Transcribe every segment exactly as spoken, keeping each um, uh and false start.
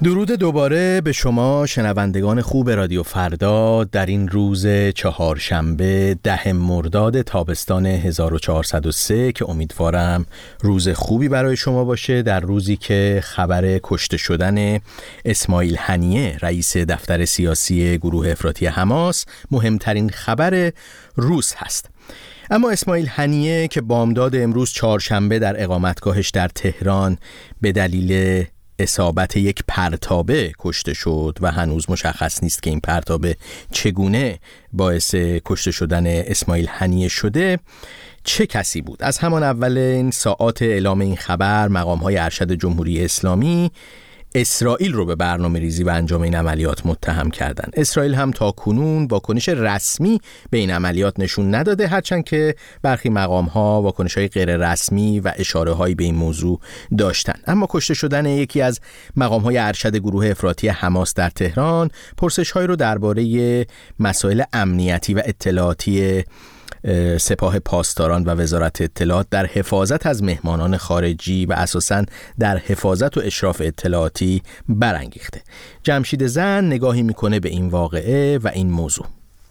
درود دوباره به شما شنوندگان خوب رادیو فردا در این روز چهارشنبه ده مرداد تابستان هزار و چهارصد و سه که امیدوارم روز خوبی برای شما باشه، در روزی که خبر کشته شدن اسماعیل هنیه رئیس دفتر سیاسی گروه افراطی حماس مهمترین خبر روز هست. اما اسماعیل هنیه که بامداد امروز چهارشنبه در اقامتگاهش در تهران به دلیل اصابت یک پرتابه کشته شد و هنوز مشخص نیست که این پرتابه چگونه باعث کشته شدن اسماعیل هنیه شده، چه کسی بود؟ از همان اولین ساعات اعلام این خبر مقام‌های ارشد جمهوری اسلامی اسرائیل رو به برنامه ریزی و انجام این عملیات متهم کردن. اسرائیل هم تا کنون واکنش رسمی به این عملیات نشون نداده، هرچند که برخی مقام‌ها واکنش‌های غیر رسمی و اشاره‌هایی به این موضوع داشتن. اما کشته شدن یکی از مقام‌های ارشد گروه افراطی حماس در تهران پرسش‌هایی رو درباره مسائل امنیتی و اطلاعاتی سپاه پاسداران و وزارت اطلاعات در حفاظت از مهمانان خارجی و اساساً در حفاظت و اشراف اطلاعاتی برانگیخته. جمشید زن نگاهی میکنه به این واقعه و این موضوع.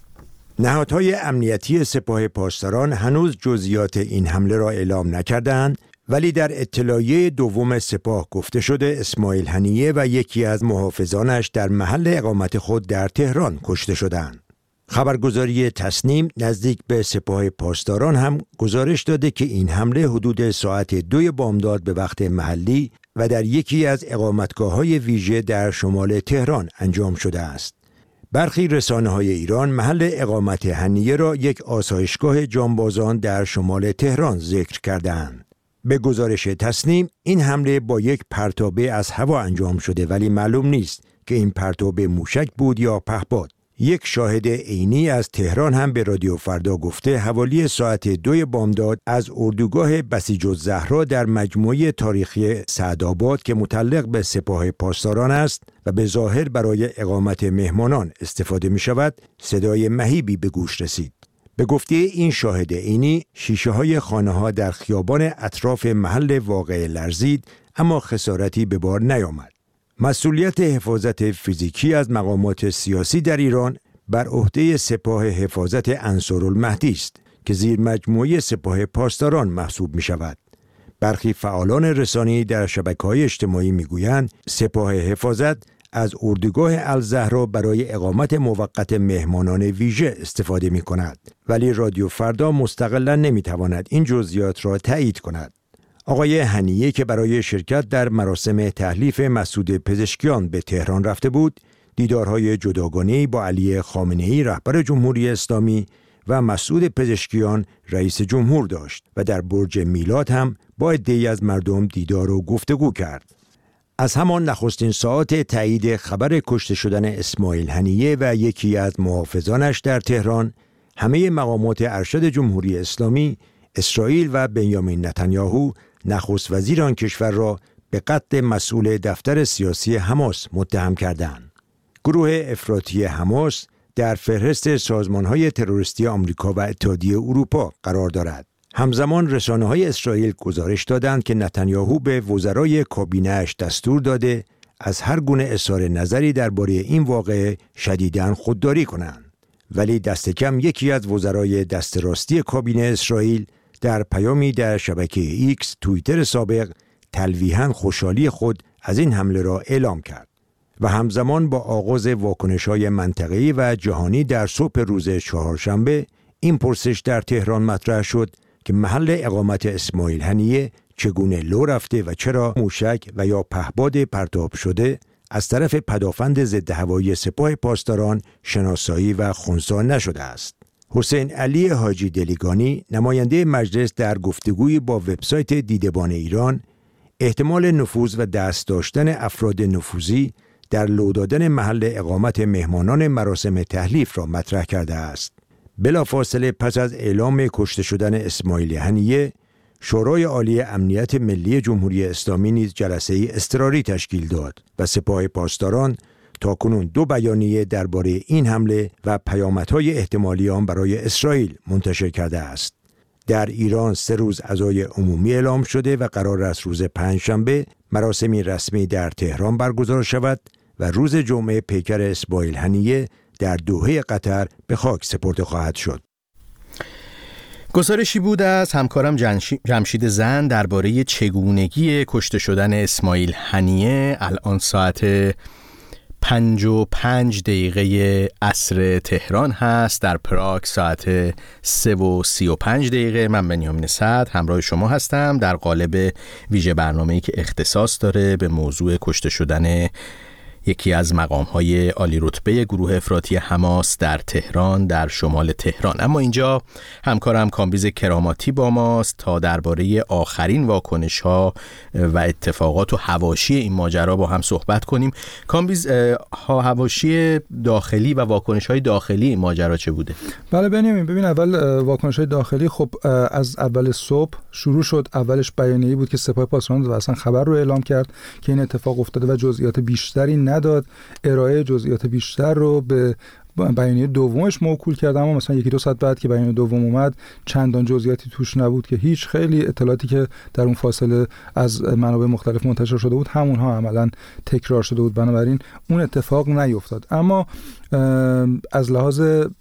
نهادهای امنیتی سپاه پاسداران هنوز جزئیات این حمله را اعلام نکردند، ولی در اطلاعیه دوم سپاه گفته شده اسماعیل هنیه و یکی از محافظانش در محل اقامت خود در تهران کشته شدند. خبرگزاری تصنیم نزدیک به سپاه پاسداران هم گزارش داده که این حمله حدود ساعت دوی بامداد به وقت محلی و در یکی از اقامتگاه‌های ویژه در شمال تهران انجام شده است. برخی رسانه‌های ایران محل اقامت هنیه را یک آسایشگاه جانبازان در شمال تهران ذکر کردند. به گزارش تصنیم این حمله با یک پرتابه از هوا انجام شده، ولی معلوم نیست که این پرتابه موشک بود یا پهپاد. یک شاهد عینی از تهران هم به رادیو فردا گفته حوالی ساعت دوی بامداد از اردوگاه بسیج‌الزهرا در مجموعه تاریخی سعدآباد که متعلق به سپاه پاسداران است و به ظاهر برای اقامت مهمانان استفاده می شود، صدای مهیبی به گوش رسید. به گفته این شاهد عینی، شیشه های خانه ها در خیابان اطراف محل واقعه لرزید، اما خسارتی به بار نیامد. مسئولیت حفاظت فیزیکی از مقامات سیاسی در ایران بر عهده سپاه حفاظت انصارالمهدی است که زیر مجموعه سپاه پاسداران محسوب می شود. برخی فعالان رسانه‌ای در شبکه‌های اجتماعی می‌گویند سپاه حفاظت از اردوگاه الزهرا برای اقامت موقت مهمانان ویژه استفاده می‌کند، ولی رادیو فردا مستقلاً نمی‌تواند این جزئیات را تایید کند. آقای هنیه که برای شرکت در مراسم تحلیف مسعود پزشکیان به تهران رفته بود، دیدارهای جداگانه‌ای با علی خامنه‌ای رهبر جمهوری اسلامی و مسعود پزشکیان رئیس جمهور داشت و در برج میلاد هم با عده‌ای از مردم دیدار و گفتگو کرد. از همان نخستین ساعات تایید خبر کشته شدن اسماعیل هنیه و یکی از محافظانش در تهران، همه مقامات ارشد جمهوری اسلامی اسرائیل و بنیامین نتانیاهو نخست وزیر آن کشور را به قتل مسئول دفتر سیاسی حماس متهم کردند. گروه افراطی حماس در فهرست سازمان‌های تروریستی آمریکا و اتحادیه اروپا قرار دارد. همزمان رسانه‌های اسرائیل گزارش دادند که نتانیاهو به وزرای کابینه‌اش دستور داده از هر گونه اظهار نظری درباره این واقعه شدیداً خودداری کنند. ولی دست کم یکی از وزرای دست راستی کابینه اسرائیل در پیامی در شبکه ایکس توییتر سابق تلویحاً خوشحالی خود از این حمله را اعلام کرد و همزمان با آغاز واکنش‌های منطقه‌ای و جهانی در صبح روز چهارشنبه این پرسش در تهران مطرح شد که محل اقامت اسماعیل هنیه چگونه لو رفته و چرا موشک و یا پهپاد پرتاب شده از طرف پدافند ضد هوایی سپاه پاسداران شناسایی و خنثی نشده است. حسین علی حاجی دلیگانی نماینده مجلس در گفتگویی با وبسایت دیدبان ایران احتمال نفوذ و دست داشتن افراد نفوذی در لو دادن محل اقامت مهمانان مراسم تحلیف را مطرح کرده است. بلافاصله پس از اعلام کشته شدن اسماعیل هنیه، شورای عالی امنیت ملی جمهوری اسلامی نیز جلسه‌ای اضطراری تشکیل داد و سپاه پاسداران تاکنون دو بیانیه درباره این حمله و پیامدهای احتمالی آن برای اسرائیل منتشر کرده است. در ایران سه روز عزای عمومی اعلام شده و قرار است روز پنجشنبه مراسمی رسمی در تهران برگزار شود و روز جمعه پیکر اسماعیل هنیه در دوحه قطر به خاک سپرده خواهد شد. گزارشی بود از همکارم جمشید زند درباره چگونگی کشته شدن اسماعیل هنیه. الان ساعت پنج و پنج دقیقه عصر تهران هست، در پراگ ساعت سه و سی و پنج دقیقه. من بنیامین صدر همراه شما هستم در قالب ویژه برنامه‌ای که اختصاص داره به موضوع کشته شدن یکی از مقام‌های عالی رتبه گروه افراطی حماس در تهران، در شمال تهران. اما اینجا همکارم کامبیز کراماتی با ماست تا درباره آخرین واکنش‌ها و اتفاقات و حواشی این ماجرا با هم صحبت کنیم. کامبیز، حواشی داخلی و واکنش‌های داخلی این ماجرا چه بوده؟ بله بنیامین، ببین اول واکنش‌های داخلی خب از اول صبح شروع شد. اولش بیانیه‌ای بود که سپاه پاسداران اصلا خبر رو اعلام کرد که این اتفاق افتاده و جزئیات بیشتری نداد. ارائه جزئیات بیشتر رو به بیانیه دومش موکول کرد، اما مثلا یکی دو ساعت بعد که بیانیه دوم اومد چندان جزئیاتی توش نبود که هیچ. خیلی اطلاعاتی که در اون فاصله از منابع مختلف منتشر شده بود همونها عملاً تکرار شده بود، بنابراین اون اتفاق نیفتاد. اما از لحاظ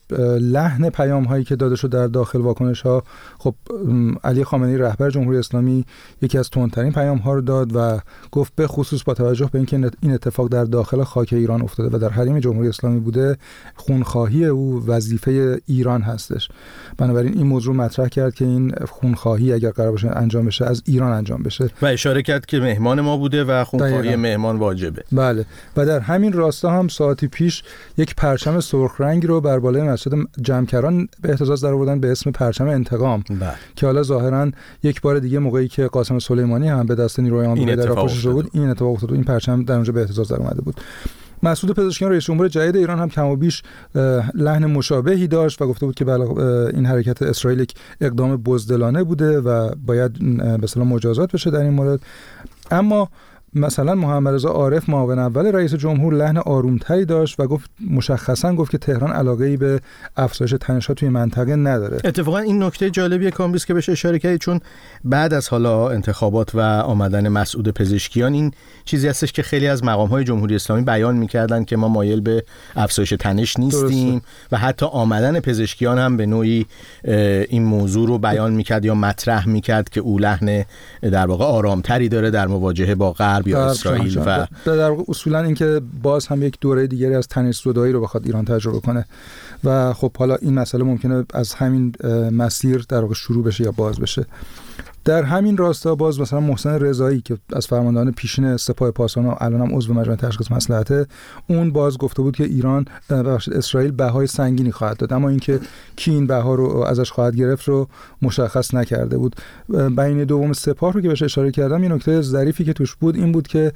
لحن پیام هایی که داده شد در داخل واکنش ها، خب علی خامنه‌ای رهبر جمهوری اسلامی یکی از تندترین پیام ها رو داد و گفت به خصوص با توجه به اینکه این اتفاق در داخل خاک ایران افتاده و در حریم جمهوری اسلامی بوده، خونخواهی او وظیفه ایران هستش. بنابراین این موضوع مطرح کرد که این خونخواهی اگر قرار باشه انجام بشه از ایران انجام بشه و اشاره کرد که مهمان ما بوده و خونخواهی مهمان واجبه. بله، و در همین راستا هم ساعتی پیش یک پرچم سرخ رنگ رو بر بالای مسجد جمکران به اهتزاز درآوردن به اسم پرچم انتقام، بله. که حالا ظاهرا یک بار دیگه موقعی که قاسم سلیمانی هم به دست نیروهای آمریکایی در آغوش بود این اتفاق افتاد، این پرچم در اونجا به اهتزاز در اومده بود. مسعود پزشکیان رئیس جمهور جدید ایران هم کم و بیش لحن مشابهی داشت و گفته بود که این حرکت اسرائیل یک اقدام بزدلانه بوده و باید به اصطلاح مجازات بشه در این مورد. اما مثلا محمد رضا عارف معاون اول رئیس جمهور لحن آرومتری داشت و گفت مشخصا گفت که تهران علاقه‌ای به افزایش تنش‌ها توی منطقه نداره. اتفاقا این نکته جالبیه کامبیز که بهش اشاره کردید، چون بعد از حالا انتخابات و آمدن مسعود پزشکیان این چیزی هستش که خیلی از مقام‌های جمهوری اسلامی بیان می‌کردن که ما مایل به افزایش تنش نیستیم. درسته. و حتی آمدن پزشکیان هم به نوعی این موضوع رو بیان می‌کرد یا مطرح می‌کرد که او لحن در واقع آرامتری داره در مواجهه با غرب یا اسرائیل و در واقع اصولا اینکه باز هم یک دوره دیگری از تنش زدایی رو بخواد ایران تجربه کنه و خب حالا این مسئله ممکنه از همین مسیر در واقع شروع بشه یا باز بشه. در همین راستا باز مثلا محسن رضایی که از فرماندهان پیشین سپاه پاسداران الان هم عضو مجمع تشخیص مصلحته، اون باز گفته بود که ایران ببخشید اسرائیل بهای سنگینی خواهد داد، اما اینکه کی این بها رو ازش خواهد گرفت رو مشخص نکرده بود. بیانیه دوم سپاه رو که بهش اشاره کردم، این نکته ظریفی که توش بود این بود که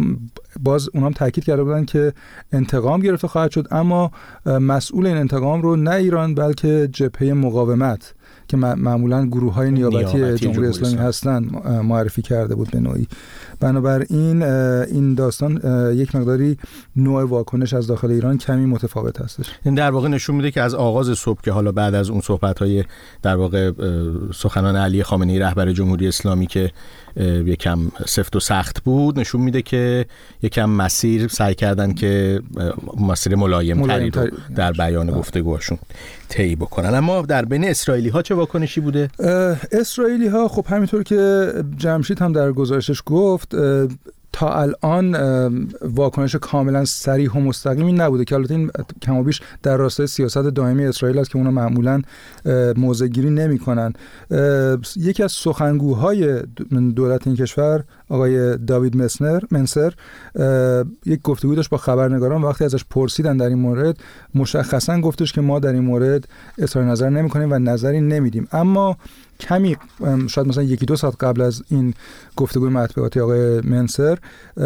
باز اونام تاکید کرده بودن که انتقام گرفته خواهد شد، اما مسئول این انتقام رو نه ایران بلکه جبهه مقاومت که معمولاً گروه‌های نیابتی, نیابتی جمهوری اسلامی هستن معرفی کرده بود به نوعی. بنابراین این داستان یک مقداری نوع واکنش از داخل ایران کمی متفاوت هستش. این در واقع نشون میده که از آغاز صبح که حالا بعد از اون صحبت‌های در واقع سخنان علی خامنه‌ای رهبر جمهوری اسلامی که یکم سفت و سخت بود، نشون میده که یکم مسیر سعی کردن که مسیر ملایم تری رو در بیان گفتگوهاشون طی بکنن. اما در بین اسرائیلی ها چه واکنشی بوده؟ اسرائیلی ها خب همینطور که جمشید هم در گزارشش گفت تا الان واکنش کاملا صریح و مستقیمی نبوده که البته این کم و بیش در راستای سیاست دائمی اسرائیل است که اونا معمولا موضع‌گیری نمی‌کنن. یکی از سخنگوهای دولت این کشور آقای داوید مسنر منصر یک گفتگو داشت با خبرنگاران، وقتی ازش پرسیدن در این مورد مشخصا گفتش که ما در این مورد اظهار نظر نمی‌کنیم و نظری نمیدیم. اما کمی شاید مثلا یکی دو ساعت قبل از این گفتگوی مطبوعاتی آقای منصر،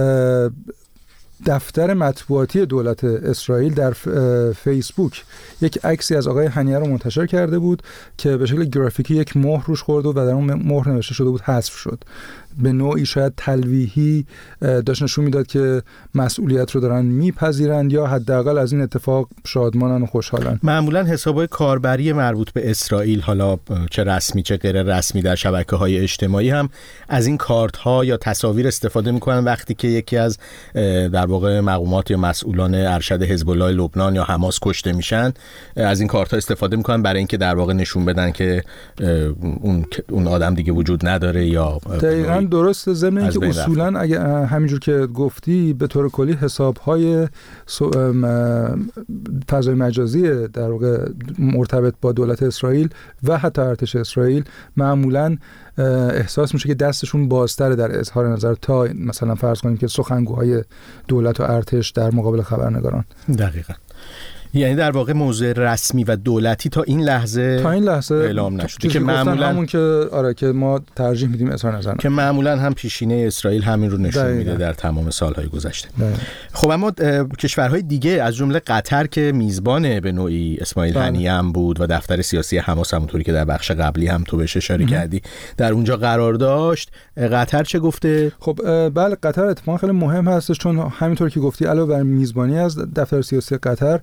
دفتر مطبوعاتی دولت اسرائیل در فیسبوک یک عکسی از آقای هنیه رو منتشر کرده بود که به شکل گرافیکی یک مهر روش خورد و در اون مهر نوشته شده بود حذف شد. به نوعی شاید تلویحی داشت نشون میداد که مسئولیت رو دارن میپذیرند یا حداقل از این اتفاق شادمانن و خوشحالن. معمولا حسابای کاربری مربوط به اسرائیل، حالا چه رسمی چه غیر رسمی، در شبکه‌های اجتماعی هم از این کارت‌ها یا تصاویر استفاده میکنن وقتی که یکی از در واقع مقامات یا مسئولان ارشد حزب الله لبنان یا حماس کشته میشن، از این کارت‌ها استفاده میکنن برای اینکه در واقع نشون بدن که اون اون آدم دیگه وجود نداره. یا دقیقاً درسته. ضمن اینکه اصولاً اگه همینجور که گفتی به طور کلی حساب‌های فضای مجازی در واقع مرتبط با دولت اسرائیل و حتی ارتش اسرائیل معمولاً احساس میشه که دستشون بازتره در اظهار نظر تا مثلا فرض کنیم که سخنگوهای دولت و ارتش در مقابل خبرنگاران. دقیقاً. یعنی در واقع موضوع رسمی و دولتی تا این لحظه تا این لحظه اعلام نشده که معمولا همون که آره که ما ترجیح میدیم اظهار نظر که معمولا هم پیشینه اسرائیل همین رو نشون دقیقا. میده در تمام سالهای گذشته. دقیقا. خب اما کشورهای دیگه از جمله قطر که میزبان به نوعی اسماعیل هنیه هم بود و دفتر سیاسی حماس همونطوری که در بخش قبلی هم تو بهش اشاره کردی در اونجا قرار داشت، قطر چه گفته؟ خب بله، قطر اتفاقا خیلی مهم هستش چون همینطور که گفتی علاوه بر میزبانی از دفتر سیاسی قطر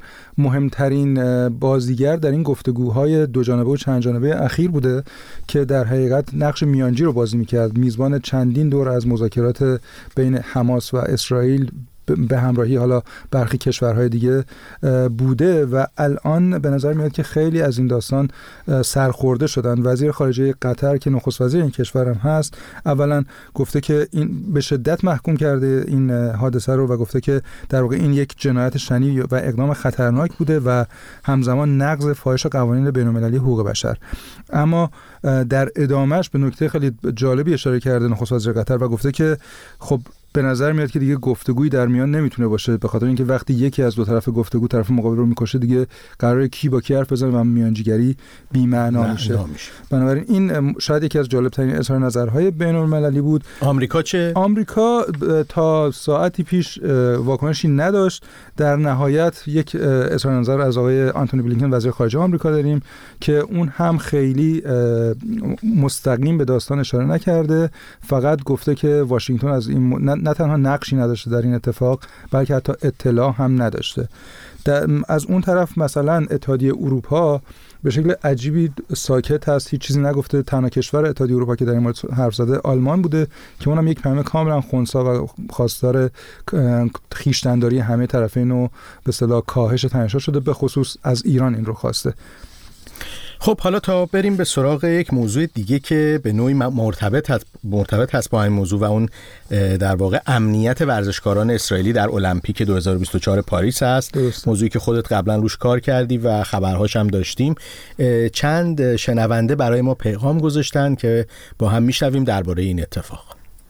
مهمترین بازیگر در این گفتگوهای دو جانبه و چند جانبه اخیر بوده که در حقیقت نقش میانجی رو بازی میکرد. میزبان چندین دور از مذاکرات بین حماس و اسرائیل به همراهی حالا برخی کشورهای دیگه بوده و الان به نظر میاد که خیلی از این داستان سرخورده شدن. وزیر خارجه قطر که نخست وزیر این کشور هم هست اولا گفته که این به شدت محکوم کرده این حادثه رو و گفته که در واقع این یک جنایت شنیع و اقدام خطرناک بوده و همزمان نقض فاحش قوانین بین‌المللی حقوق بشر. اما در ادامهش به نکته خیلی جالبی اشاره کرده نخست وزیر قطر و گفته که خب به نظر میاد که دیگه گفتگویی در میان نمیتونه باشه، به خاطر اینکه وقتی یکی از دو طرف گفتگو طرف مقابل رو میکشه دیگه قراره کی با کی حرف بزنه و میانجیگری بی معنا میشه. بنابراین این شاید یکی از جالب ترین اظهار نظرهای بین المللی بود. آمریکا چه؟ آمریکا تا ساعتی پیش واکنشی نداشت. در نهایت یک اظهار نظر از آقای آنتونی بلینکن وزیر خارجه آمریکا داریم که اون هم خیلی مستقیم به داستان اشاره نکرده، فقط گفته که واشنگتن از این نه تنها نقشی نداشته در این اتفاق بلکه حتی اطلاع هم نداشته. از اون طرف مثلا اتحادیه اروپا به شکل عجیبی ساکت هست، هیچ چیزی نگفته. تنها کشور اتحادیه اروپا که در این مورد حرف زده آلمان بوده که اونم یک پیام کاملا خنثی و خواستار خویشتن‌داری همه طرفین و به اصطلاح کاهش تنش‌ها شده، به خصوص از ایران این رو خواسته. خب حالا تا بریم به سراغ یک موضوع دیگه که به نوعی مرتبط هست مرتبط هست با این موضوع و اون در واقع امنیت ورزشکاران اسرائیلی در المپیک دو هزار و بیست و چهار پاریس هست. درست. موضوعی که خودت قبلا روش کار کردی و خبرهاش هم داشتیم. چند شنونده برای ما پیغام گذاشتن که با هم میشنویم درباره این اتفاق.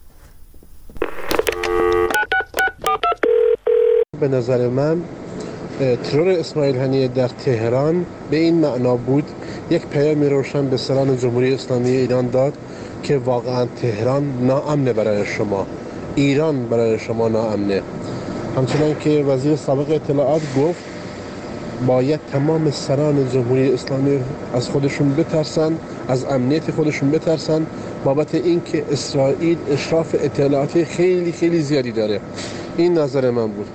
به نظر من ترور اسماعیل هنیه در تهران به این معنا بود، یک پیام روشن به سران جمهوری اسلامی ایران داد که واقعا تهران ناامنه برای شما، ایران برای شما ناامنه. همچنان که وزیر سابق اطلاعات گفت باید تمام سران جمهوری اسلامی از خودشون بترسن، از امنیت خودشون بترسن بابت اینکه اسرائیل اشراف اطلاعاتی خیلی خیلی زیادی داره. این نظر من بود.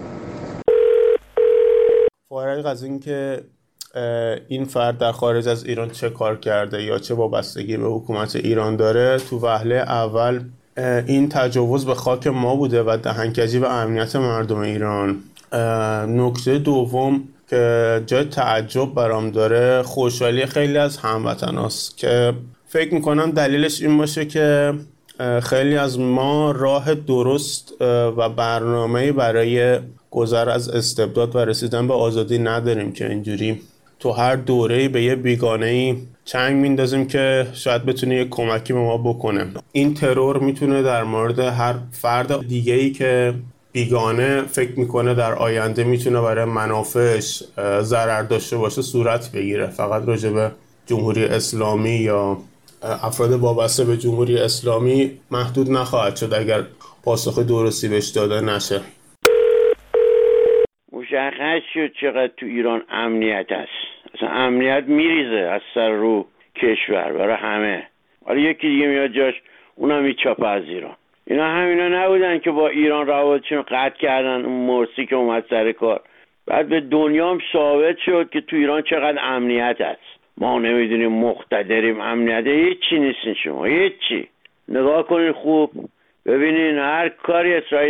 فارغ از این که این فرد در خارج از ایران چه کار کرده یا چه وابستگی به حکومت ایران داره، تو وهله اول این تجاوز به خاک ما بوده و دهنکجی به امنیت مردم ایران. نکته دوم که جای تعجب برام داره خوشحالی خیلی از هموطناست که فکر میکنم دلیلش این باشه که خیلی از ما راه درست و برنامه‌ای برای گذر از استبداد و رسیدن به آزادی نداریم که اینجوری تو هر دوره‌ای به یه بیگانه‌ای چنگ میندازیم که شاید بتونه یه کمکی به ما بکنه. این ترور میتونه در مورد هر فرد دیگه‌ای که بیگانه فکر میکنه در آینده میتونه برای منافعش ضرر داشته باشه صورت بگیره. فقط راجع به جمهوری اسلامی یا افراد وابسته به جمهوری اسلامی محدود نخواهد شد اگر پاسخ درستی بهش داده نشه. مشخص شد چقدر تو ایران امنیت هست. اصلا امنیت میریزه از سر رو کشور برای همه. حالا یکی دیگه میاد جاش اونم چاپ از ایران. اینا همینا نبودن که با ایران روابطشون قطع کردن. اون مرسی که اومد سر کار، بعد به دنیا هم ثابت شد که تو ایران چقدر امنیت هست. ما نمیدونیم، مقتدریم، امنیت هیچی نیستین شما، هیچی. نگاه کنین خوب ببینین هر کاری اسرائیل